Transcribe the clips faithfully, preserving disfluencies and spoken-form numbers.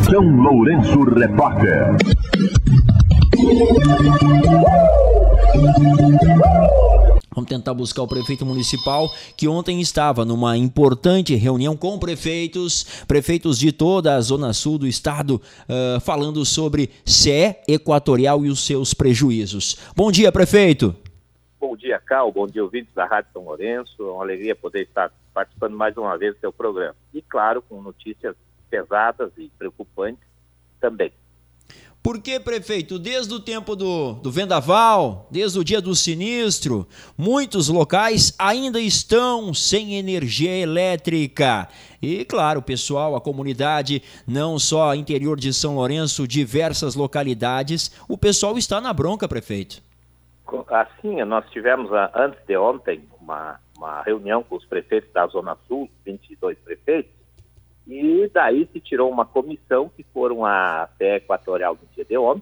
São Lourenço Repórter. Vamos tentar buscar o prefeito municipal, que ontem estava numa importante reunião com prefeitos, prefeitos de toda a zona sul do estado, uh, falando sobre C E Equatorial e os seus prejuízos. Bom dia, prefeito. Bom dia, Cal. Bom dia, ouvintes da Rádio São Lourenço. É uma alegria poder estar participando mais uma vez do seu programa. E, claro, com notícias pesadas e preocupantes também. Por que, prefeito, desde o tempo do, do vendaval, desde o dia do sinistro, muitos locais ainda estão sem energia elétrica? E, claro, o pessoal, a comunidade, não só interior de São Lourenço, diversas localidades, o pessoal está na bronca, prefeito. Assim, nós tivemos, antes de ontem, uma, uma reunião com os prefeitos da Zona Sul, vinte e dois prefeitos, e daí se tirou uma comissão que foram a C E Equatorial no dia de ontem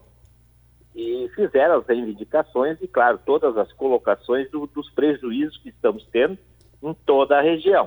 e fizeram as reivindicações e, claro, todas as colocações do, dos prejuízos que estamos tendo em toda a região.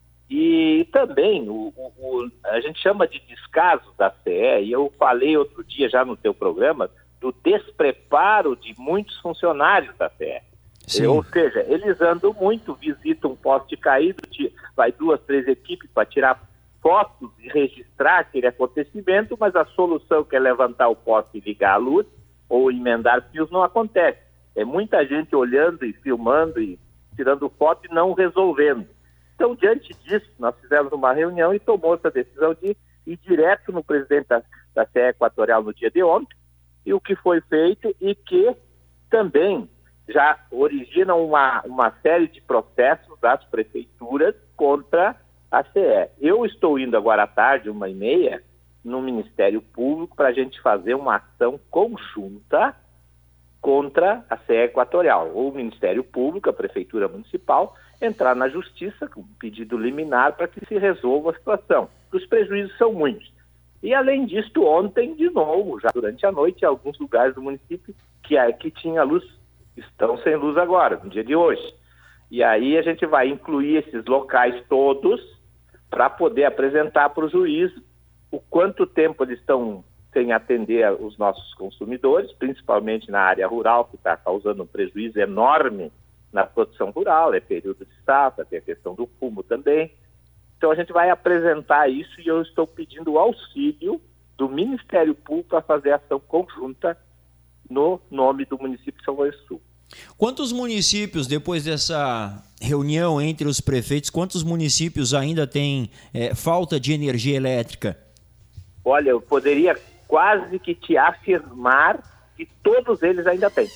E também, o, o, o, a gente chama de descaso da C E, e eu falei outro dia já no teu programa do despreparo de muitos funcionários da C E. Sim. Ou seja, eles andam muito, visitam um poste caído, vai duas, três equipes para tirar fotos e registrar aquele acontecimento, mas a solução que é levantar o poste e ligar a luz ou emendar fios não acontece. É muita gente olhando e filmando e tirando foto e não resolvendo. Então, diante disso, nós fizemos uma reunião e tomou essa decisão de ir direto no presidente da, da C E Equatorial no dia de ontem, e o que foi feito e que também já origina uma, uma série de processos das prefeituras contra a C E. Eu estou indo agora à tarde, uma e meia, no Ministério Público para a gente fazer uma ação conjunta contra a C E Equatorial. O Ministério Público, a Prefeitura Municipal, entrar na Justiça com um pedido liminar para que se resolva a situação. Os prejuízos são muitos. E, além disso, ontem, de novo, já durante a noite, alguns lugares do município que, que tinha luz estão sem luz agora, no dia de hoje. E aí a gente vai incluir esses locais todos para poder apresentar para o juiz o quanto tempo eles estão sem atender os nossos consumidores, principalmente na área rural, que está causando um prejuízo enorme na produção rural, é período de safra, tem a questão do fumo também. Então a gente vai apresentar isso e eu estou pedindo o auxílio do Ministério Público para fazer ação conjunta no nome do município de São Lourenço Sul. Quantos municípios, depois dessa reunião entre os prefeitos, quantos municípios ainda têm é, falta de energia elétrica? Olha, eu poderia quase que te afirmar que todos eles ainda têm.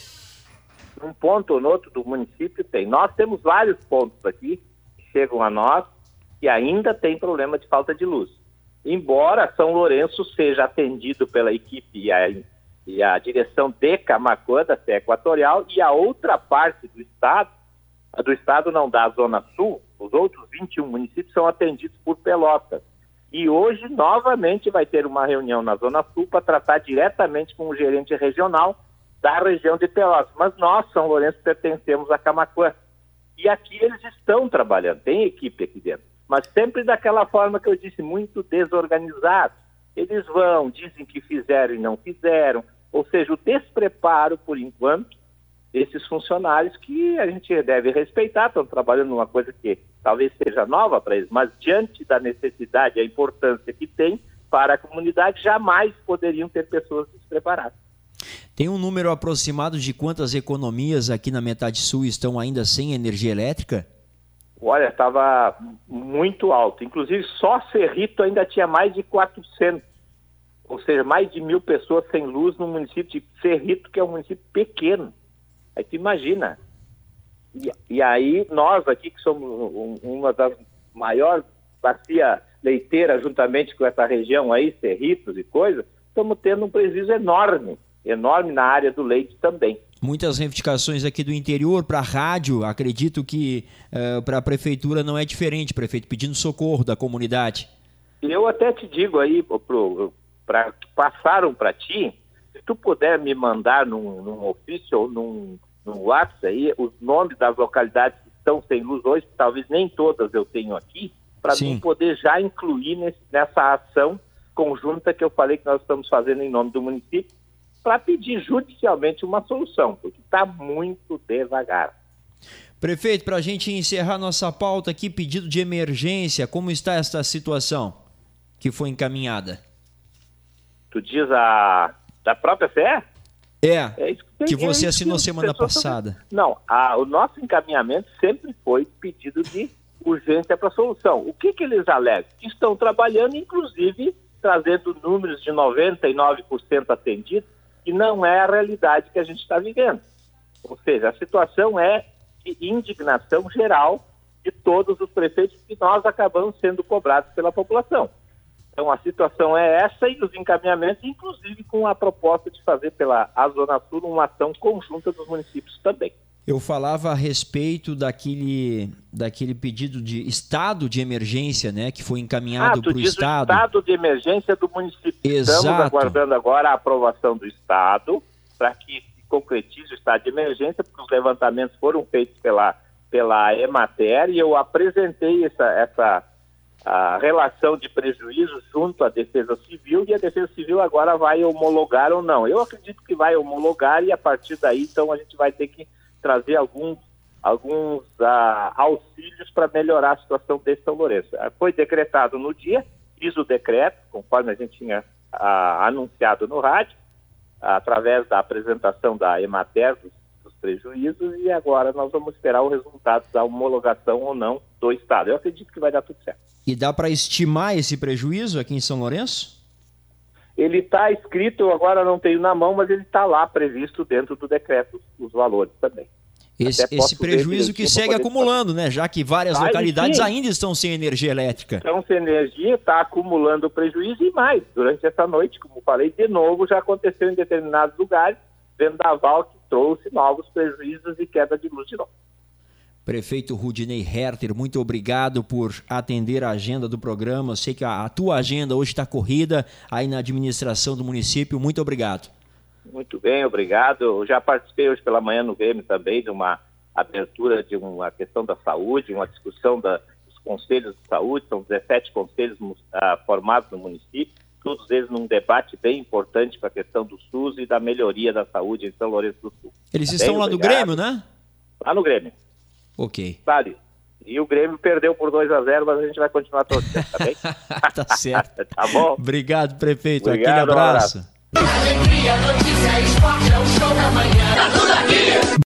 Num ponto ou no outro do município tem. Nós temos vários pontos aqui que chegam a nós que ainda tem problema de falta de luz. Embora São Lourenço seja atendido pela equipe e a, e a direção de Camaquã, da C E Equatorial, e a outra parte do estado, a do estado não, da Zona Sul, os outros vinte e um municípios são atendidos por Pelotas. E hoje, novamente, vai ter uma reunião na Zona Sul para tratar diretamente com o gerente regional da região de Pelotas. Mas nós, São Lourenço, pertencemos a Camaquã. E aqui eles estão trabalhando, tem equipe aqui dentro. Mas sempre daquela forma que eu disse, muito desorganizado. Eles vão, dizem que fizeram e não fizeram, ou seja, o despreparo, por enquanto, desses funcionários que a gente deve respeitar, estão trabalhando numa coisa que talvez seja nova para eles, mas diante da necessidade e a importância que tem para a comunidade, jamais poderiam ter pessoas despreparadas. Tem um número aproximado de quantas economias aqui na metade sul estão ainda sem energia elétrica? Olha, estava muito alto. Inclusive, só Cerrito ainda tinha mais de quatrocentos. Ou seja, mais de mil pessoas sem luz no município de Cerrito, que é um município pequeno. Aí tu imagina. E, e aí, nós aqui, que somos um, uma das maiores bacias leiteiras, juntamente com essa região aí, Cerritos e coisas, estamos tendo um prejuízo enorme. Enorme na área do leite também. Muitas reivindicações aqui do interior para a rádio, acredito que uh, para a prefeitura não é diferente, prefeito, pedindo socorro da comunidade. Eu até te digo aí, para passaram para ti, se tu puder me mandar num, num ofício ou num, num WhatsApp aí, os nomes das localidades que estão sem luz hoje, talvez nem todas eu tenho aqui, para mim poder já incluir nesse, nessa ação conjunta que eu falei que nós estamos fazendo em nome do município para pedir judicialmente uma solução, porque está muito devagar. Prefeito, para a gente encerrar nossa pauta aqui, pedido de emergência, como está esta situação que foi encaminhada? Tu diz a da própria F E? É, é isso que, que tem, você é assinou que semana passada. passada. Não, a, o nosso encaminhamento sempre foi pedido de urgência para solução. O que, que eles alegam? Que estão trabalhando, inclusive, trazendo números de noventa e nove por cento atendidos, que não é a realidade que a gente está vivendo. Ou seja, a situação é de indignação geral de todos os prefeitos que nós acabamos sendo cobrados pela população. Então, a situação é essa e os encaminhamentos, inclusive com a proposta de fazer pela a Zona Sul uma ação conjunta dos municípios também. Eu falava a respeito daquele, daquele pedido de estado de emergência, né, que foi encaminhado para o Estado. O estado de emergência do município. Exato. Estamos aguardando agora a aprovação do Estado para que se concretize o estado de emergência, porque os levantamentos foram feitos pela, pela Emater e eu apresentei essa, essa a relação de prejuízo junto à Defesa Civil e a Defesa Civil agora vai homologar ou não. Eu acredito que vai homologar e a partir daí, então, a gente vai ter que trazer alguns, alguns uh, auxílios para melhorar a situação desse São Lourenço. Uh, foi decretado no dia, fiz o decreto, conforme a gente tinha uh, anunciado no rádio, uh, através da apresentação da Emater dos, dos prejuízos, e agora nós vamos esperar o resultado da homologação ou não do Estado. Eu acredito que vai dar tudo certo. E dá para estimar esse prejuízo aqui em São Lourenço? Ele está escrito, eu agora não tenho na mão, mas ele está lá previsto dentro do decreto, os valores também. Esse, esse prejuízo que segue acumulando, né? Já que várias ah, localidades sim. ainda estão sem energia elétrica. Estão sem energia, está acumulando prejuízo e mais. Durante essa noite, como falei, de novo já aconteceu em determinados lugares, vendaval que trouxe novos prejuízos e queda de luz de novo. Prefeito Rudinei Herter, muito obrigado por atender a agenda do programa. Eu sei que a, a tua agenda hoje está corrida aí na administração do município. Muito obrigado. Muito bem, obrigado. Eu já participei hoje pela manhã no Grêmio também de uma abertura de uma questão da saúde, uma discussão da, dos conselhos de saúde. São dezessete conselhos uh, formados no município, todos eles num debate bem importante para a questão do SUS e da melhoria da saúde em São Lourenço do Sul. Eles tá estão bem, lá obrigado. No Grêmio, né? Lá no Grêmio. Ok. Vale. E o Grêmio perdeu por dois a zero, mas a gente vai continuar torcendo, tá bem? Tá certo. Tá bom? Obrigado, prefeito. Obrigado, aquele abraço. Um abraço. Alegria, notícia, esporte, é o show da manhã. Tá tudo aqui.